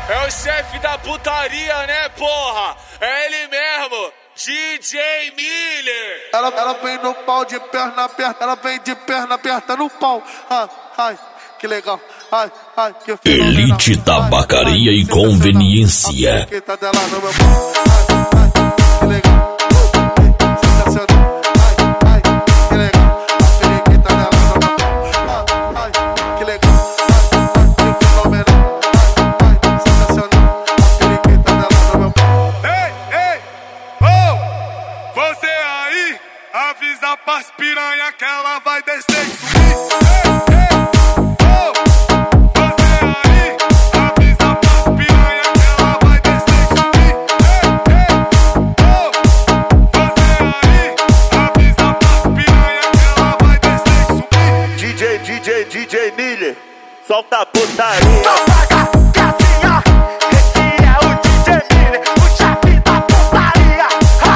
É o chefe da putaria, né, porra? É ele mesmo, DJ Miller. Ela vem no pau de perna aberta, ela vem de perna aberta no pau. Ai, que legal. Ai, que fenomenal. Elite Tabacaria e Conveniência. Que tá dela no meu pau. Ai, que legal. Sensacional. Ai, que legal. A periquita dela no meu pau. Ai, que legal. Que fenomenal. Ai, sensacional. A periquita dela no meu pau. Ei, oh! Você aí, avisa pras piranha que ela vai descer e subir. DJ Miller, solta a putaria. Gatinha, esse é o DJ Miller, o chefe da putaria.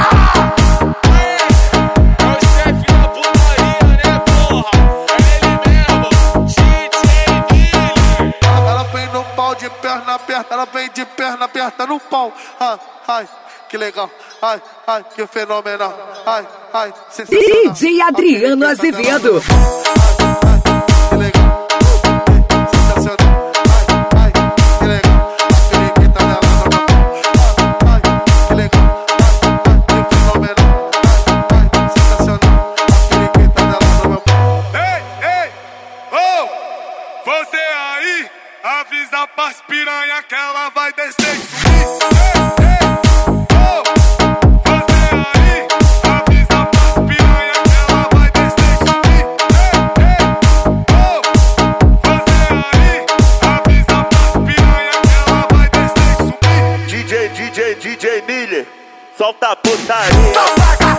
É o chefe da putaria, né, porra? É ele mesmo, DJ Miller. Ela vem no pau de perna aberta, ela vem de perna aberta no pau. Ai, que legal. Ai, que fenomenal. Ai, sensacional. DJ Adriano Azevedo. Que legal, sensacional. Ai, que legal. A periquita dela no meu pau. Ai, que legal. Que fenomenal. Ai, sensacional. A periquita dela no meu pau. Ei, oh! Você aí, avisa pras piranha que ela vai descer e subir. DJ Miller, solta a putaria.